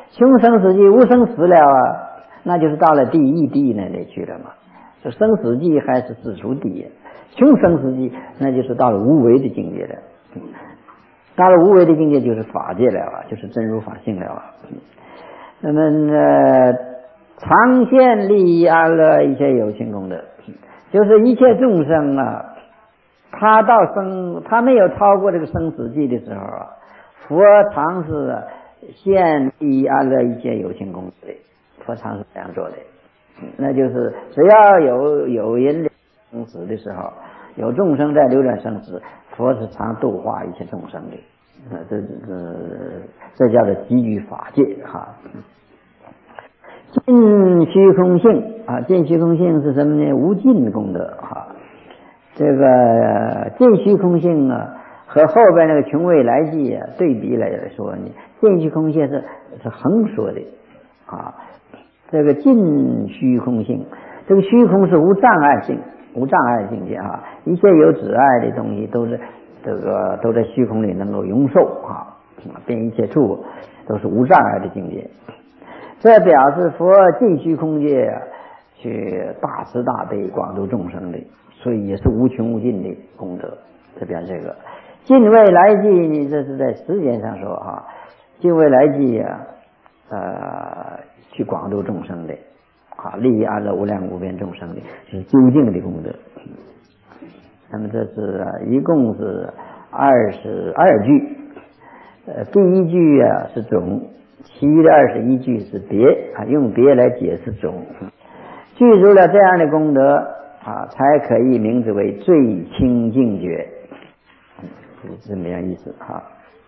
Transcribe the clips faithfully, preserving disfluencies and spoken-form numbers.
穷生死际，无生死了啊，那就是到了第一地那里去了嘛。就生死际还是世俗地，穷生死际那就是到了无为的境界了。到了无为的境界就是法界了啊，就是真如法性了啊。那么呃，常现利益安乐一切有情功德，就是一切众生啊，他到生他没有超过这个生死际的时候啊，佛常是现利益安乐一切有情功德的，佛常是这样做的。那就是只要有有人生死的时候，有众生在流转生死，佛是常度化一切众生的。呃，这这这叫做集聚法界哈。尽虚空性啊，尽虚空性是什么呢？无尽的功德哈。这个尽虚空性啊，和后边那个穷未来际啊对比来说呢，尽虚空性是是横说的啊。这个尽虚空性，这个虚空是无障碍性，无障碍的境界啊，一切有阻碍的东西都是这个都在虚空里能够容受啊，遍一切处都是无障碍的境界。这表示佛尽虚空界啊，去大慈大悲广度众生的，所以也是无穷无尽的功德。这表示这个尽未来际呢，这是在时间上说哈，尽未来际啊，呃。去广度众生的啊，利益安乐无量无边众生的，是究竟的功德。那么这是、啊、一共是二十二句，呃，第一句啊是总，其余的二十一句是别啊，用别来解释总。具足了这样的功德啊，才可以名字为最清净觉，是这么样意思哈。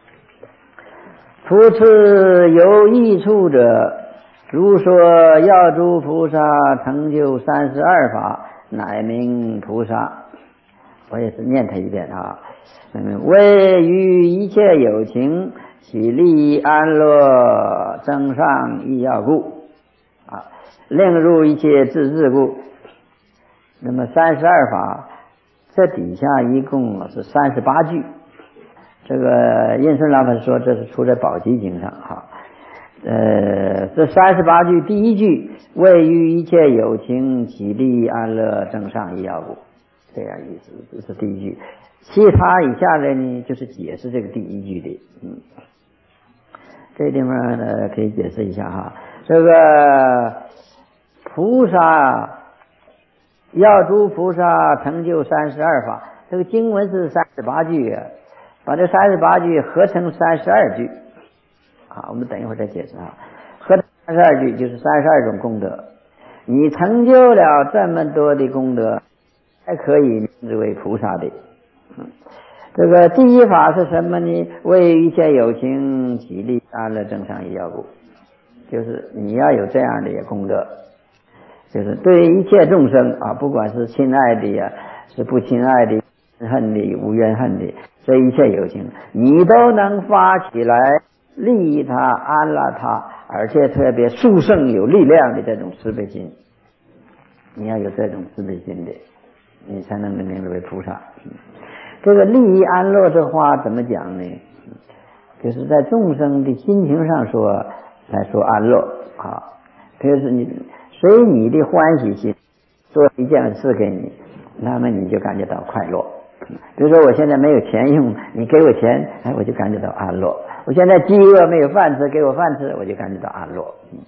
复次有益处者，如说要诸菩萨成就三十二法，乃名菩萨。我也是念他一遍啊。嗯，为于一切有情起利益安乐增上益要故啊，令入一切自治故。那么三十二法，这底下一共是三十八句。这个印顺老法师说，这是出在宝积经上哈。呃，这三十八句第一句为于一切有情起利益安乐增上益要故，这样意思，这是第一句。其他以下的呢，就是解释这个第一句的。嗯，这个地方呢可以解释一下哈。这个菩萨要诸菩萨成就三十二法，这个经文是三十八句啊，把这三十八句合成三十二句。啊，我们等一会儿再解释啊。合三十二句就是三十二种功德，你成就了这么多的功德，才可以名之为菩萨的。嗯，这个第一法是什么呢？为一切有情起利安乐增上益要故，就是你要有这样的功德，就是对一切众生啊，不管是亲爱的呀，是不亲爱的，恨的无怨恨的，这一切有情，你都能发起来。利益他，安乐他，而且特别殊胜有力量的这种慈悲心，你要有这种慈悲心的，你才能名之为菩萨。这个利益安乐这话怎么讲呢？就是在众生的心情上说来说安乐啊，就是你随你的欢喜心做一件事给你，那么你就感觉到快乐。比如说我现在没有钱用，你给我钱，哎，我就感觉到安乐。我现在饥饿没有饭吃，给我饭吃，我就感觉到安乐。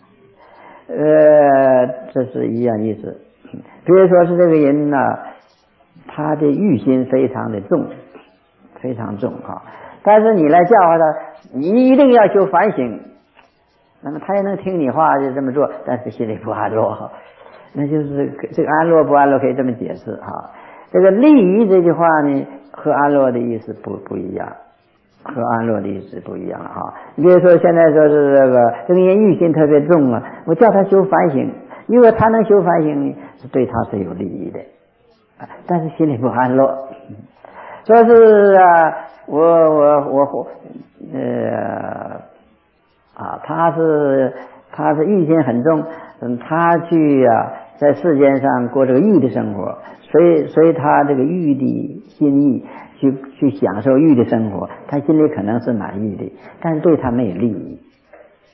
呃，这是一样意思。比如说是这个人呢、啊，他的欲心非常的重，非常重啊。但是你来教化他，你一定要求反省，那么他也能听你话就这么做，但是心里不安乐。那就是这个安乐不安乐可以这么解释哈。这个利益这句话呢，和安乐的意思不不一样。和安乐的意思不一样哈。你比如说现在说是这个这个人欲心特别重啊，我叫他修反省，如果他能修反省呢，是对他是有利益的，但是心里不安乐。说是啊，我我我呃啊，他是他是欲心很重，嗯，他去啊在世间上过这个欲的生活，所以所以他这个欲的心意。去去享受欲的生活，他心里可能是满意的，但是对他没有利益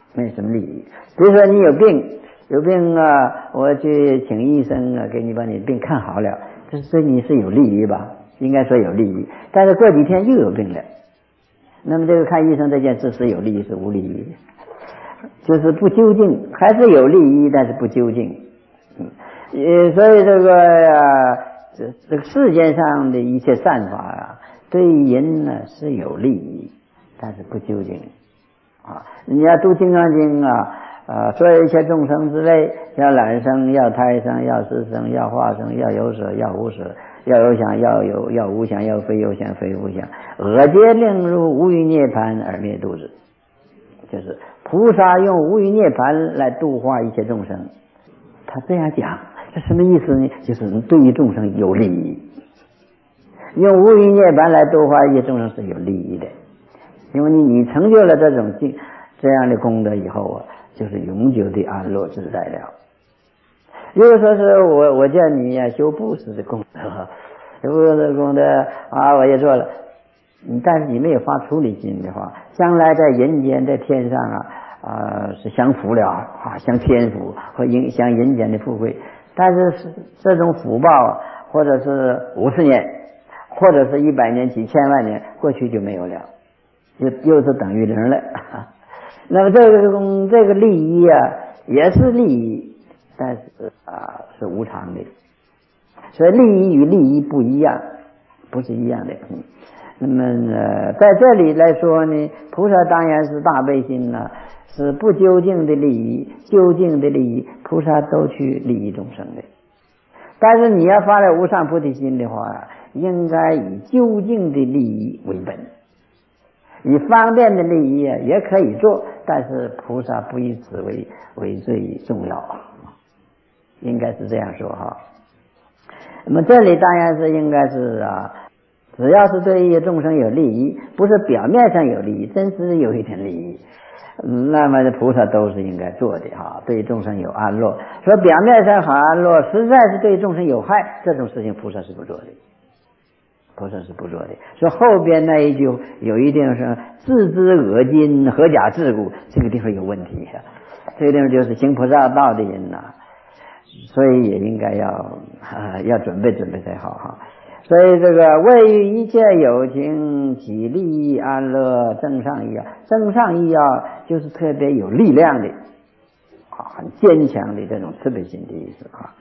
没什么利益。比如说你有病，有病啊，我去请医生啊，给你把你病看好了，这对你是有利益吧？应该说有利益。但是过几天又有病了，那么这个看医生这件事是有利益是无利益？就是不究竟，还是有利益，但是不究竟。嗯，呃，所以这个啊，这这个世间上的一切善法啊，对人呢是有利益，但是不究竟。啊，你要读《金刚经》啊，啊，所有一切众生之类，要卵生，要胎生，要湿生，要化生，要有舍，要无舍，要有想，要有，要无想，要非有想，非无想，我皆令入无余涅盘而灭度之。就是菩萨用无余涅盘来度化一切众生，他这样讲，这什么意思呢？就是对于众生有利益，用无余涅盘来度化一切众生是有利益的。因为你你成就了这种这样的功德以后啊，就是永久的安乐自在了。如果说是我我叫你呀、啊、修布施的功德，修布施的功德啊，我也做了，但是你没有发出离心的话，将来在人间在天上啊啊、呃、是享福了啊，享天福和影享人间的富贵，但是这种福报或者是五十年，或者是一百年、几千万年过去就没有了。又又是等于零了，那么这个这个利益啊，也是利益，但是啊是无常的，所以利益与利益不一样，不是一样的。嗯，那么呃，在这里来说呢，菩萨当然是大悲心呢、啊，是不究竟的利益，究竟的利益，菩萨都去利益众生的。但是你要发了无上菩提心的话，应该以究竟的利益为本。以方便的利益也可以做，但是菩萨不以此为为最重要，应该是这样说哈。那么这里当然是应该是啊，只要是对于众生有利益，不是表面上有利益，真是有一点利益，那么菩萨都是应该做的哈。对众生有安乐，说表面上好安乐，实在是对众生有害，这种事情菩萨是不做的。菩萨是不做的，说后边那一句有一定是自知恶尽，何假自故，这个地方有问题，这个地方就是行菩萨道的人呐、啊，所以也应该要啊要准备准备才好哈。所以这个为于一切有情起利益安乐正上义啊，正上义啊就是特别有力量的啊，很坚强的这种慈悲心的意思啊。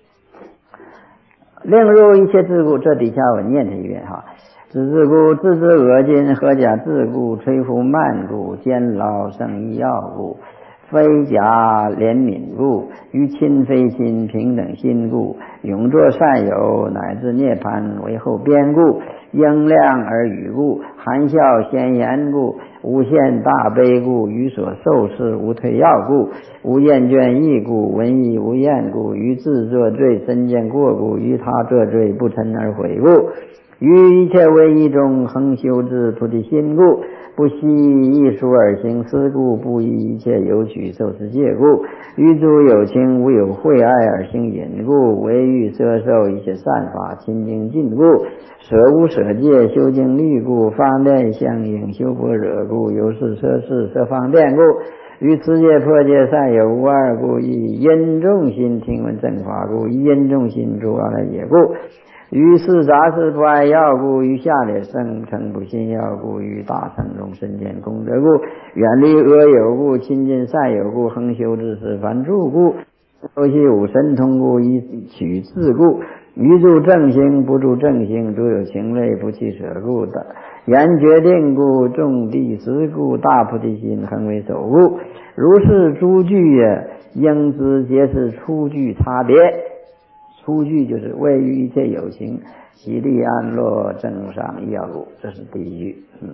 令入一切自故，这底下我念它一遍哈。自自故，自知恶尽，何假自故，摧伏慢故，坚牢胜意要故，非假怜悯故，于亲非亲平等心故，永作善友，乃至涅槃为后边故，应量而语故，含笑先言故，无限大悲故，于所受事无退要故，无厌倦意故，闻意无厌故，于自作罪身见过故，于他作罪不嗔而悔故，于一切为一中恒修之菩提心故，不惜一书而行思故，不依一切有取受持戒故，于诸有情无有慧爱而行忍故，唯欲摄受一切善法清净尽故，舍无舍戒修净律故，方便相应修般若故，由是摄事摄方便故，于持戒破戒善有无二故，以因众心听闻正法故，以因众心诸阿赖耶故，于是杂事不爱要故，于下列生成不信要故，于大乘中身见功德故，远离恶友故，亲近善友故，恒修之事凡住故，修习五神通故，以取自故，于住正行不住正行，诸有情类不弃舍故的，言决定故，众第十故，大菩提心恒为首故，如是诸句也，应知皆是初句差别。初句就是为于一切有情喜利安乐正上义要故，这是第一句。嗯，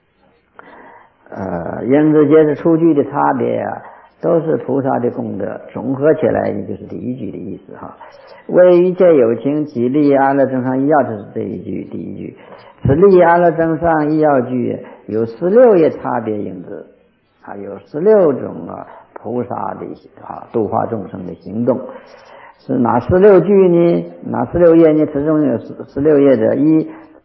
呃，因此皆是初句的差别啊，都是菩萨的功德，总合起来的就是第一句的意思哈。为一切有情喜利安乐正上义要，这是这一句第一句。此利安乐正上义要句有十六页差别因子啊，有十六种啊菩萨的啊度化众生的行动。是哪十六句呢？哪十六页呢？其中有十十六页的一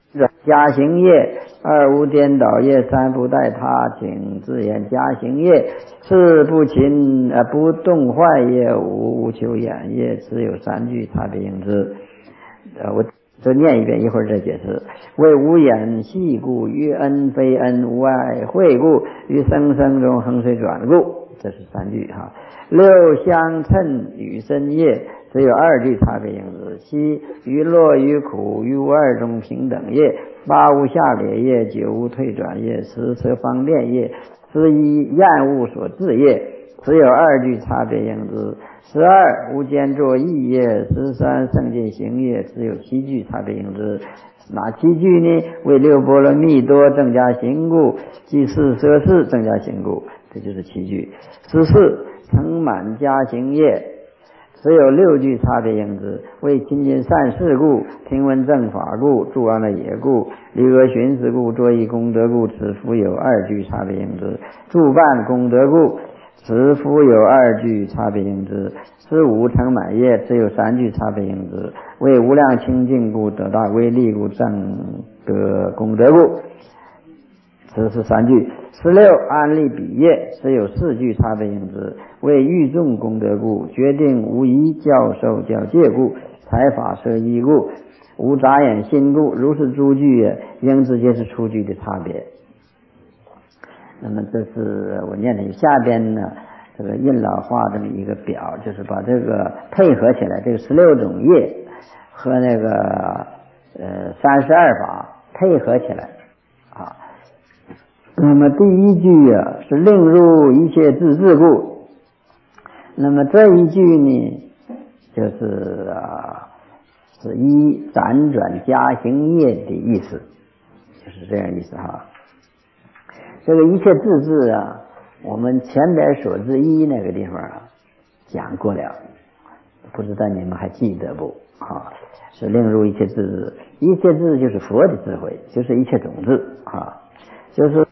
加行业，二无颠倒业，三不待他，请自言加行业，四不勤呃不动坏业，五无求眼业，只有三句差别应知。呃，我再念一遍，一会儿再解释。为无眼系故，于恩非恩，无爱慧故，于生生中横水转故，这是三句哈。六相称与身业，只有二句差别应知。七于乐于苦，于无二中平等业。八无下劣业，九无退转业，十则方便业，十一厌恶所致业，只有二句差别应知。十二无间作意业，十三圣境行业，只有七句差别应知。哪七句呢？为六波罗蜜多增加行故，即四摄事增加行故，这就是七句。十四成满加行业，只有六句差别应知。为亲近善事故，听闻正法故，住安乐业故，离恶寻思故，作意功德故，此复有二句差别应知。助办功德故，此复有二句差别应知。十五成满业，只有三句差别应知。为无量清净故，得大威力故，正得功德故，此是三句。十六安立比业，只有四句差别应知。为欲众功德故，决定无疑教授教戒故，财法摄依故，无杂眼心故，如是诸句应知皆是出句的差别。那么这是我念的，下边呢这个印老画这么一个表，就是把这个配合起来，这个十六种业和那个呃三十二法配合起来啊。那么第一句啊是令入一切自治故，那么这一句呢就是啊是一辗转加行业的意思，就是这样意思哈。这个一切自治啊，我们前边所知一那个地方啊讲过了，不知道你们还记得不啊？是令入一切自治，一切自治就是佛的智慧，就是一切种子啊，就是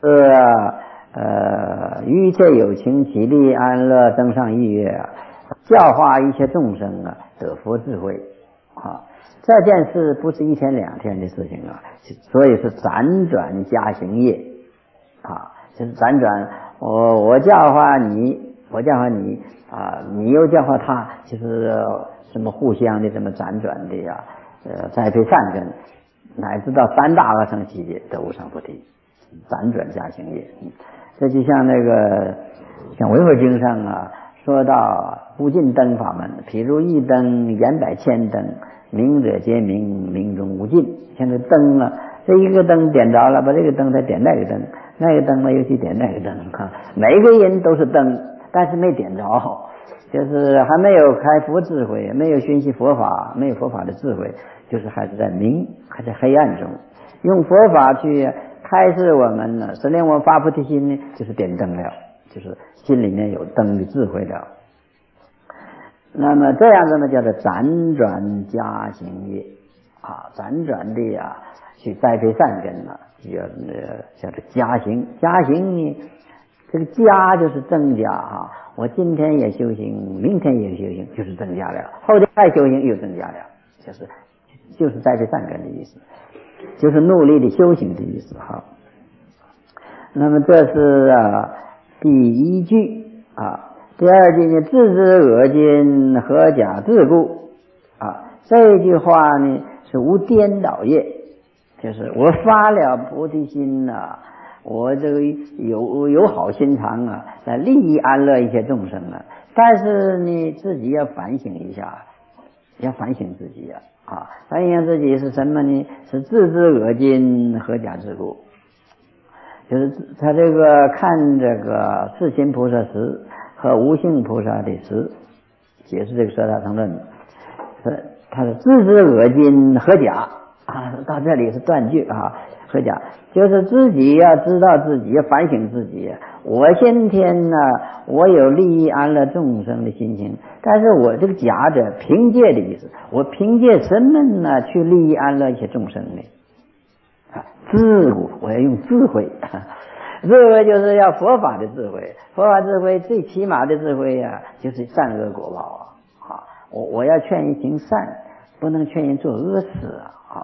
呃于一切有情起立安乐登上意乐啊，教化一切众生啊得佛智慧啊。这件事不是一天两天的事情啊，所以是辗转加行业啊，就是辗转，我我教化你，我教化你啊，你又教化他，就是什么互相的这么辗转的呀、啊，呃，栽培善根，乃至到三大阿僧祇劫得无上菩提，辗转加行业。嗯，这就像那个像《维摩经》上啊说到无尽灯法门，譬如一灯言百千灯，明者皆明，明中无尽。像这灯啊，这一个灯点着了，把这个灯再点那个灯。那个灯呢又去点那个灯，每个人都是灯，但是没点着，就是还没有开佛智慧，没有熏习佛法，没有佛法的智慧，就是还是在明，还在黑暗中。用佛法去开示我们呢，使令我们发菩提心呢，就是点灯了，就是心里面有灯的智慧了。那么这样子呢，叫做辗转加行业啊，辗转的呀、啊，去栽培善根了。叫呃叫做加行，加行呢，这个加就是增加哈。我今天也修行，明天也修行，就是增加了；后天再修行又增加了，就是就是栽培善根的意思，就是努力的修行的意思哈。那么这是啊第一句啊，第二句呢，自知恶尽，合假自故啊。这句话呢是无颠倒业。就是我发了菩提心呐、啊，我这个有有好心肠啊，来利益安乐一切众生啊。但是你自己要反省一下，要反省自己啊，啊，反省自己是什么呢？是自知恶尽，合假自故。就是他这个看这个世亲菩萨时和无性菩萨的时，解释这个舍大乘论，是他是自知恶尽，合假。啊，到这里是断句啊，合假就是自己要知道自己，要反省自己。我今天呢，我有利益安乐众生的心情，但是我这个假者凭借的意思，我凭借什么呢去利益安乐一些众生呢？啊，智慧，我要用智慧，智慧就是要佛法的智慧，佛法智慧最起码的智慧呀、啊，就是善恶果报啊。啊，我我要劝人行善，不能劝人做恶事啊。啊，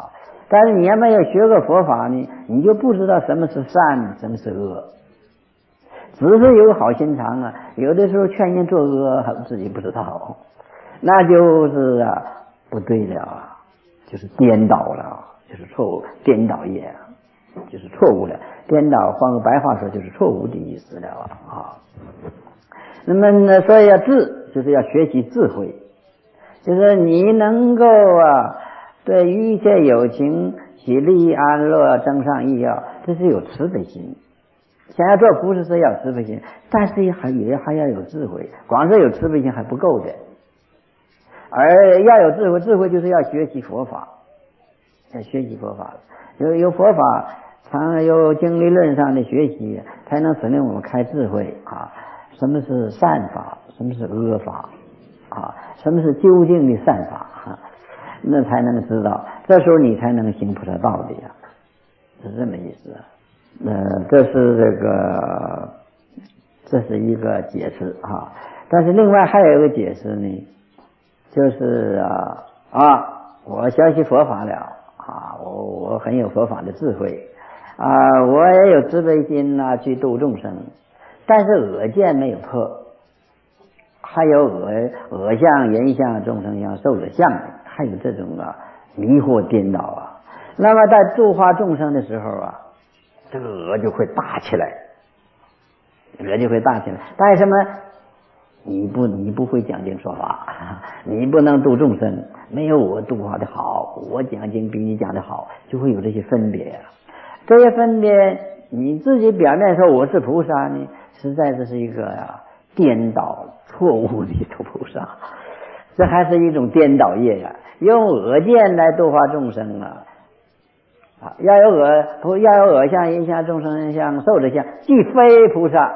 但是你要没有学过佛法呢，你就不知道什么是善，什么是恶。只是有好心肠啊，有的时候劝人做恶，自己不知道，那就是啊不对了啊，就是颠倒了，就是错误，颠倒业啊，就是错误了。颠倒换个白话说就是错误的意思了啊。那么呢，所以要智，就是要学习智慧，就是你能够啊对一切有情喜利安乐增上益要，这是有慈悲心。想要做菩萨是要慈悲心，但是还也还要有智慧，光是有慈悲心还不够的。而要有智慧，智慧就是要学习佛法，要学习佛法，有有佛法，常有经理论上的学习，才能使令我们开智慧啊。什么是善法，什么是恶法啊？什么是究竟的善法啊？那才能知道，这时候你才能行菩萨道的呀，是这么意思。呃，这是这个，这是一个解释啊。但是另外还有一个解释呢，就是啊啊，我学习佛法了啊，我我很有佛法的智慧啊，我也有慈悲心呐、啊，去度众生，但是恶见没有破，还有恶恶相、人相、众生相、寿者相，还有这种啊迷惑颠倒啊。那么在度化众生的时候啊，这个恶就会大起来，恶就会大起来。但是什么？你不你不会讲经说法，你不能度众生，没有我度化的好，我讲经比你讲的好，就会有这些分别。这些分别，你自己表面说我是菩萨呢，实在这是一个啊颠倒错误的菩萨，这还是一种颠倒业呀、啊。用恶见来度化众生啊。啊，要有恶不要有恶相、人相、众生相、寿者相，即非菩萨。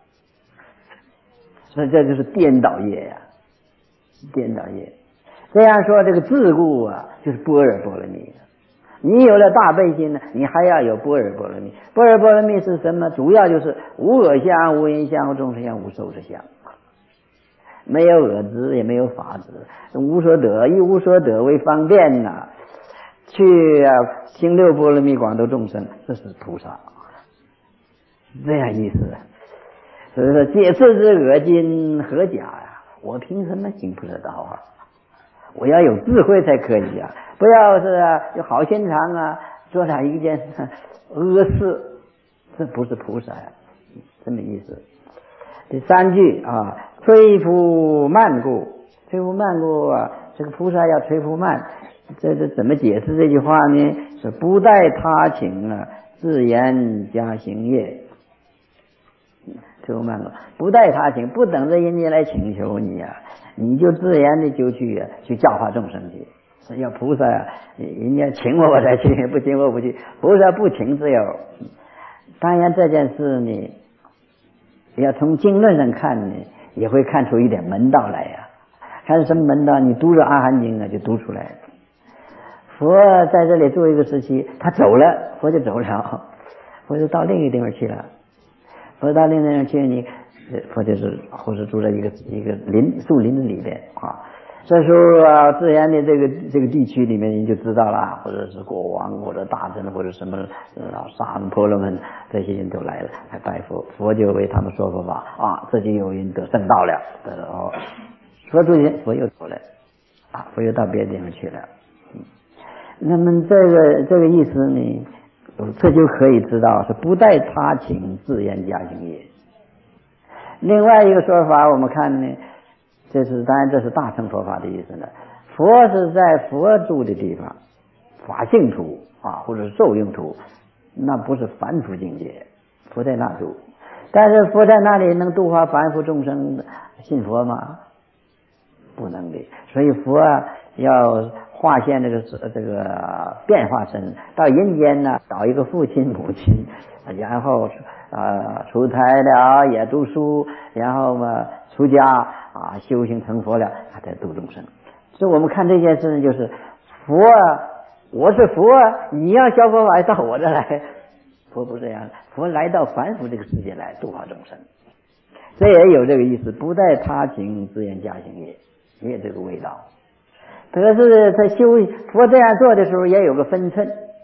所以这就是颠倒业呀、啊，颠倒业。这样说，这个自故啊，就是般若波罗蜜。你有了大悲心呢，你还要有般若波罗蜜。般若波罗蜜是什么？主要就是无恶相、无人相、无众生相、无寿者相。没有恶知，也没有法知，无所得，以无所得为方便呐、啊。去啊，行六波罗蜜广度众生，这是菩萨，这样意思。所以说，解释之恶今何假呀？我凭什么行菩萨道啊？我要有智慧才可以啊！不要是啊有好心肠啊，做了一件恶事，这不是菩萨呀，这么意思。第三句啊，摧伏慢故，摧伏慢故啊，这个菩萨要摧伏慢。这这怎么解释这句话呢？是不待他请啊，自言加行业。摧伏慢故，不待他请，不等着人家来请求你啊，你就自然的就去啊，去教化众生去。要菩萨啊，人家请我我才去，不请我不去。菩萨不请自由。当然这件事呢，要从经论上看呢，也会看出一点门道来呀、啊。看什么门道？你读着阿含经啊，就读出来了。佛在这里住一个时期，他走了，佛就走了，佛就到另一个地方去了。佛到另一个地方去，你佛就是或者住在一个一个林树林子里边啊。这时候啊，自然的这个这个地区里面人就知道了，或者是国王或者大臣或者什么啊沙门婆罗门这些人都来了，来拜佛，佛就为他们说佛法啊，这就有人得圣道了。哦，说出去，佛又走了啊，佛又到别的地方去了。那么这个这个意思呢，这就可以知道是不待他请，自言加行业。另外一个说法，我们看呢，这是当然这是大乘佛法的意思了。佛是在佛住的地方，法性土啊，或者是受用土，那不是凡夫境界，佛在那住。但是佛在那里能度化凡夫众生，信佛吗？不能的。所以佛啊，要化现这个这个变化身，到人间呢，找一个父亲母亲，然后呃出胎了，也读书，然后嘛出家啊，修行成佛了，他才度众生。所以我们看这件事就是佛啊，我是佛啊，你要学佛法到我这来，佛不这样，佛来到凡夫这个世界来度化众生，这也有这个意思，不待他请，自言加行业，也有这个味道。可是他修佛这样做的时候也有个分寸，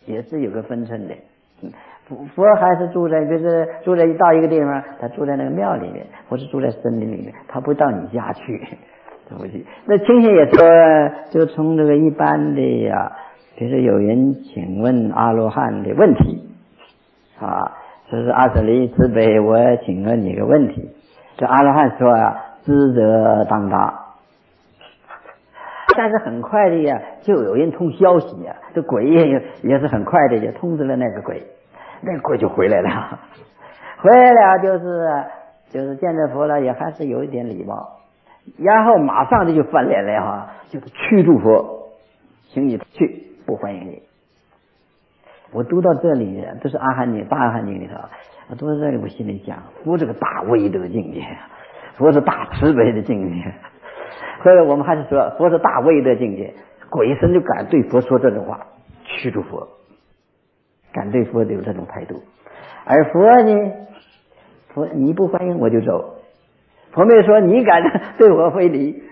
也是有个分寸的。佛还是住在，就是住在到一个地方，他住在那个庙里面，或是住在森林里面，他不到你家去，对不起。那清显也说，就从这个一般的呀，比如说有人请问阿罗汉的问题啊，说是阿舍利慈悲，我请问你个问题。这阿罗汉说啊，知则当答。但是很快的呀，就有人通消息呀，这鬼也也是很快的就通知了那个鬼，那个鬼就回来了，回来了就是就是见着佛了，也还是有一点礼貌，然后马上就就翻脸了哈，就是驱逐佛，请你去，不欢迎你。我读到这里，这是阿含经大阿含经里头，我读到这里，我心里想，佛这个大威德境界，佛是大慈悲的境界。所以我们还是说，佛是大威德境界，鬼神就敢对佛说这种话，驱逐佛，敢对佛有这种态度。而佛呢，佛你不欢迎我就走，佛没说你敢对我非礼，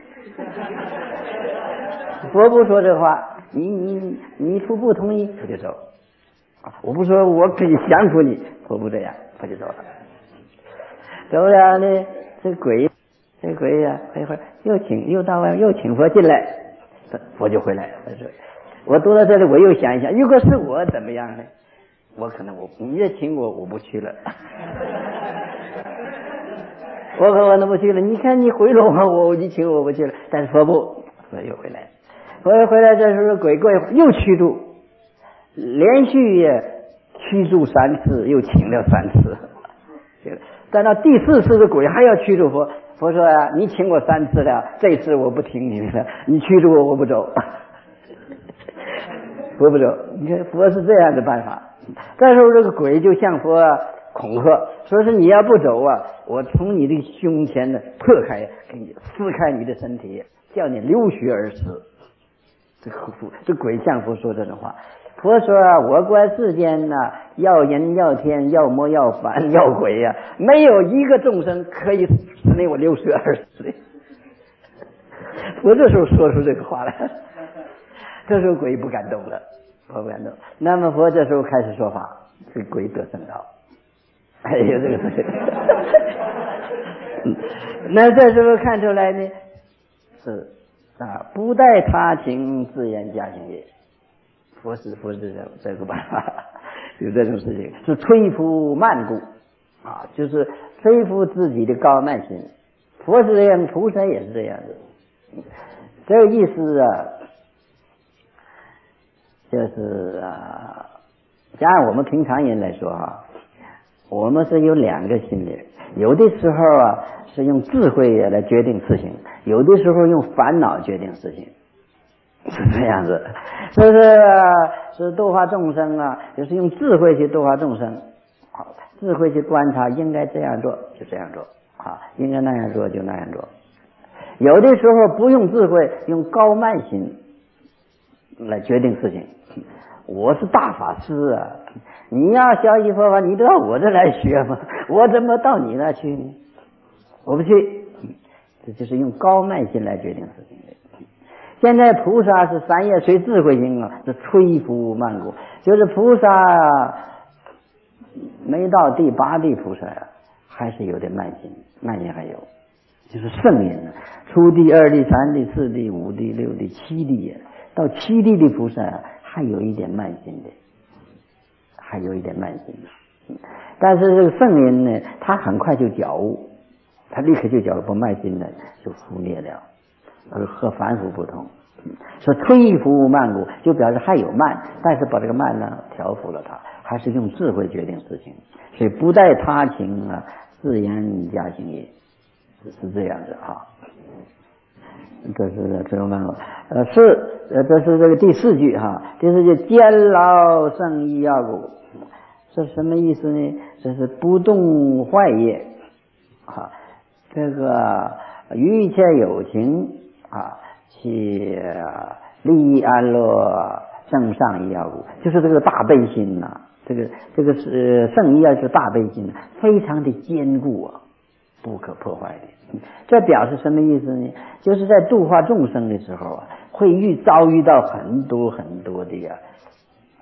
佛不说这话，你你你不不同意我就走，我不说我可以降服你，佛不这样，佛就走了。走了呢，这鬼。这鬼呀、啊，一会儿又请又到外又请佛进来，佛就回来了。我读到这里，我又想一想，如果是我怎么样呢？我可能我你也请我，我不去了。我可能不去了。你看你回了我，我你请我不去了。但是佛不，佛又回来。佛又回来，这时候鬼过一会儿又驱逐，连续驱逐三次，又请了三次。但到第四次的鬼还要驱逐佛。佛说啊，你请我三次了，这次我不听你的，你驱逐我，我不走。佛不走，你看佛是这样的办法。这时候这个鬼就向佛恐吓，说是你要不走啊，我从你的胸前呢破开，给你撕开你的身体，叫你流血而死。这个这鬼向佛说这种话。佛说啊，我观世间呐、啊，要人要天要魔要凡要鬼呀、啊，没有一个众生可以使令我流血而死的。佛这时候说出这个话来，这时候鬼不敢动了，佛不敢动。那么佛这时候开始说法，这鬼得圣道。哎呦，这个事情。那这时候看出来呢，是啊，不待他情，自然加行也。佛是佛是这个办法，有这种事情是摧伏慢故啊，就是摧伏自己的高慢心。佛是这样，菩萨也是这样的。这个意思啊，就是啊，像按我们平常人来说哈，我们是有两个心理，有的时候啊是用智慧来决定事情，有的时候用烦恼决定事情。是这样子，就是是度化众生啊，就是用智慧去度化众生，好，智慧去观察，应该这样做就这样做，啊，应该那样做就那样做。有的时候不用智慧，用高慢心来决定事情。我是大法师啊，你要学习佛法，你都到我这来学吗？我怎么到你那去呢？我不去，这就是用高慢心来决定事情。现在菩萨是三业随智慧心啊，是摧伏慢故，就是菩萨没到第八地菩萨呀、啊，还是有点慢心，慢心还有，就是圣人啊，初地、二地、三地、四地、五地、六地、七地、啊，到七地的菩萨、啊、还有一点慢心的，还有一点慢心的。但是这个圣人呢，他很快就觉悟，他立刻就觉悟，不慢心的就覆灭了。而和凡夫不同，说摧伏慢故，就表示还有慢，但是把这个慢呢调伏了它，还是用智慧决定事情，所以不待他情啊，自然加行也，是这样的啊。这是这个慢故，呃是呃这是这个第四句哈，第四句坚牢胜意要故，这什么意思呢？这是不动坏业啊，这个与一切有情。啊，去利益安乐正上一要故，就是这个大悲心呐、啊，这个这个是圣一要是大悲心，非常的坚固啊，不可破坏的。这表示什么意思呢？就是在度化众生的时候啊，会遇遭遇到很多很多的呀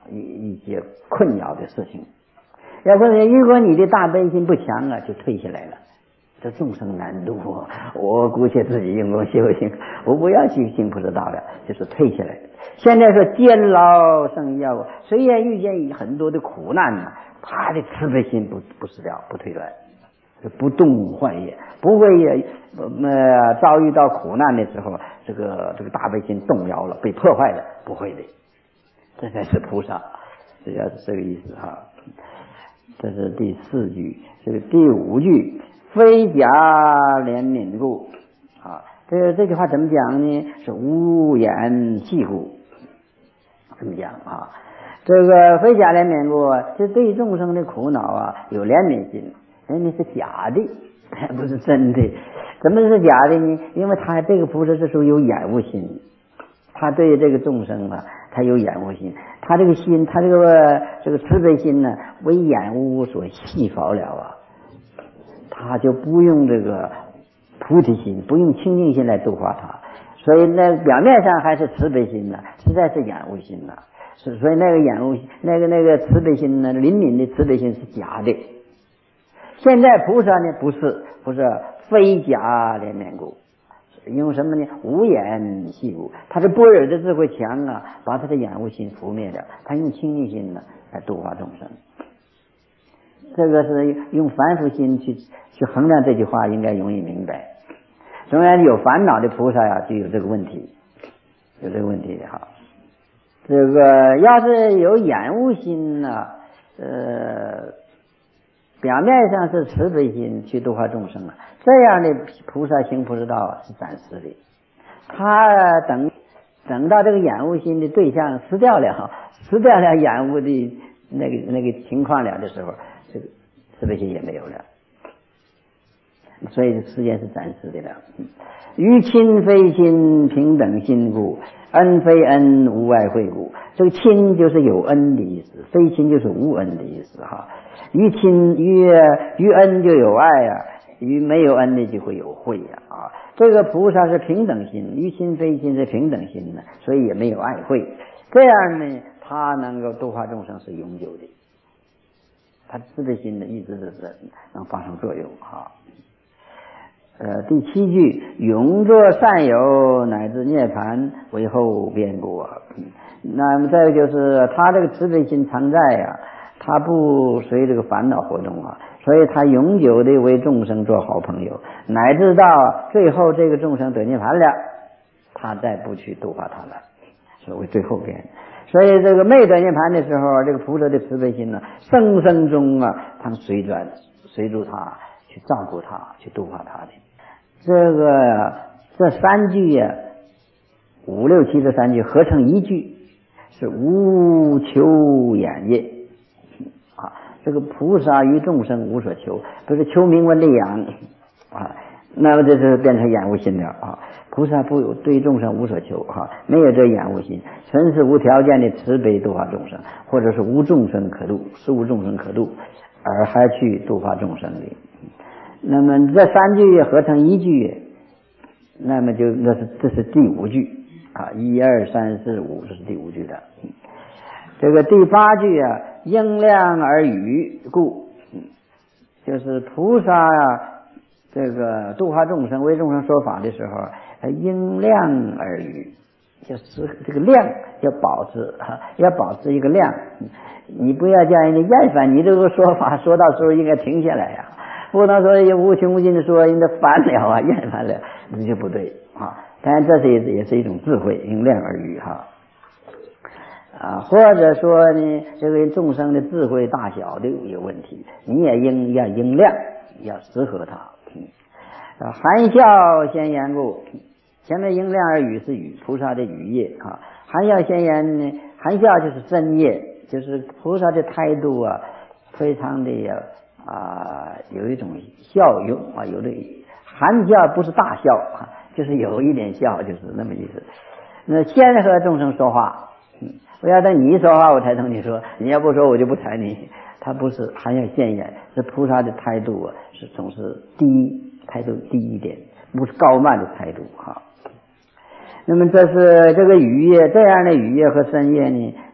一一些困扰的事情。要说如果你的大悲心不强啊，就退下来了。这众生难度，我姑且自己用功修行，我不要去行菩萨道了，就是退下来。现在说监牢生要，虽然遇见很多的苦难呢，他的慈悲心不不死掉，不退转，不动坏业，不会呃遭遇到苦难的时候，这个这个大悲心动摇了，被破坏了，不会的。这才是菩萨，这要是这个意思哈。这是第四句，这个第五句，非假怜悯故啊，这个这句话怎么讲呢？是无言细故，怎么讲啊？这个非假怜悯故，这对众生的苦恼啊有怜悯心，人家是假的，不是真的。怎么是假的呢？因为他这个菩萨这时候有厌恶心，他对这个众生啊，他有厌恶心，他这个心，他这个这个慈悲心呢，为厌恶所系缚了啊，他就不用这个菩提心，不用清净心来度化他，所以那表面上还是慈悲心呢，实在是厌恶心呢。是，所以那个厌恶那个那个慈悲心呢，灵敏的慈悲心是假的。现在菩萨呢，不是不是非假怜悯故。用什么呢？无眼细故，他的般若的智慧强啊，把他的厌恶心拂灭了，他用清净心呢来度化众生。这个是用凡夫心去去衡量这句话，应该容易明白。当然有烦恼的菩萨呀、啊，就有这个问题，有这个问题哈。这个要是有厌恶心呢、啊，呃。表面上是慈悲心去度化众生啊，这样的菩萨行菩萨道是暂时的。他等等到这个厌恶心的对象失掉了，失掉了厌恶的那个那个情况了的时候，这个慈悲心也没有了。所以时间是暂时的了。于亲非亲，平等心故；恩非恩，无爱慧故。这个亲就是有恩的意思，非亲就是无恩的意思哈。于亲于于恩就有爱啊，于没有恩的就会有慧呀啊。这个菩萨是平等心，于亲非亲是平等心呢，所以也没有爱慧。这样呢，他能够度化众生是永久的，他慈悲心呢一直是能发生作用哈。呃，第七句，永作善友，乃至涅槃为后边故啊。那么再就是他这个慈悲心常在呀、啊，他不随这个烦恼活动啊，所以他永久的为众生做好朋友，乃至到最后这个众生得涅槃了，他再不去度化他了，所谓最后边。所以这个没得涅槃的时候，这个菩萨的慈悲心呢，生生中啊，他随转随住他，去照顾他，去度化他的。这个这三句呀、啊，五六七这三句合成一句，是无求眼业啊。这个菩萨于众生无所求，不是求名闻利养啊，那么这是变成厌恶心了啊。菩萨不有对众生无所求哈、啊，没有这厌恶心，纯是无条件的慈悲度化众生，或者是无众生可度，是无众生可度，而还去度化众生的。那么这三句合成一句，那么就那是这是第五句啊，一二三四五，这是第五句的。这个第八句啊，应量而语故，就是菩萨啊，这个度化众生、为众生说法的时候，应量而语，就是这个量要保持哈，要保持一个量，你不要叫人家厌烦你这个说法，说到时候应该停下来呀、啊。不能说也无穷无尽的说人家烦了啊，厌烦了，那就不对啊。当然这是也是一种智慧，应量而语哈啊，或者说呢，这个众生的智慧大小的有问题，你也应要应量，要适合他。啊，含笑先言故，前面应量而语是语，菩萨的语业啊。含笑先言呢，含笑就是真业，就是菩萨的态度啊，非常的啊，有一种笑容啊，有的含笑不是大笑啊，就是有一点笑，就是那么意思。那先和众生说话，嗯，我要等你说话我才同你说，你要不说我就不睬你。他不是含笑现言，是菩萨的态度啊，是总是低态度低一点，不是高慢的态度哈、啊。那么这是这个语业，这样的语业和身业呢，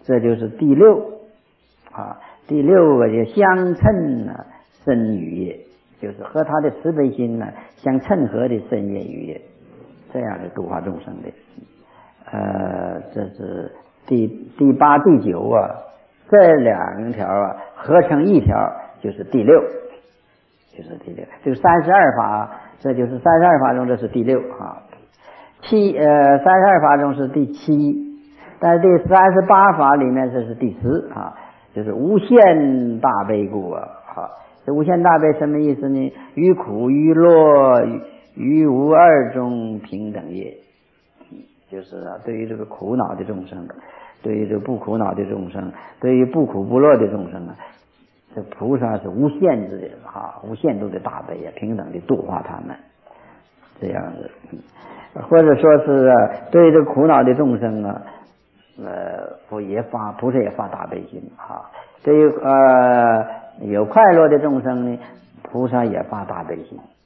这就是第六啊，第六个就相称呢身语业，就是和他的慈悲心呢相称合的身业语业，这样的度化众生的。呃，这是第第八、第九啊，这两条啊合成一条就是第六，就是第六。这个三十二法，这就是三十二法中这是第六啊。七呃，三十二法中是第七，但是第三十八法里面这是第十啊，就是无限大悲故啊。啊这无限大悲什么意思呢？于苦于乐于无二中平等业。就是啊，对于这个苦恼的众生，对于这个不苦恼的众生，对于不苦不乐的众生啊，这菩萨是无限制的啊，无限度的大悲啊，平等的度化他们，这样子，或者说是、啊、对于这个苦恼的众生啊，呃，不也发菩萨也发大悲心啊，对于呃有快乐的众生呢，菩萨也发大悲心。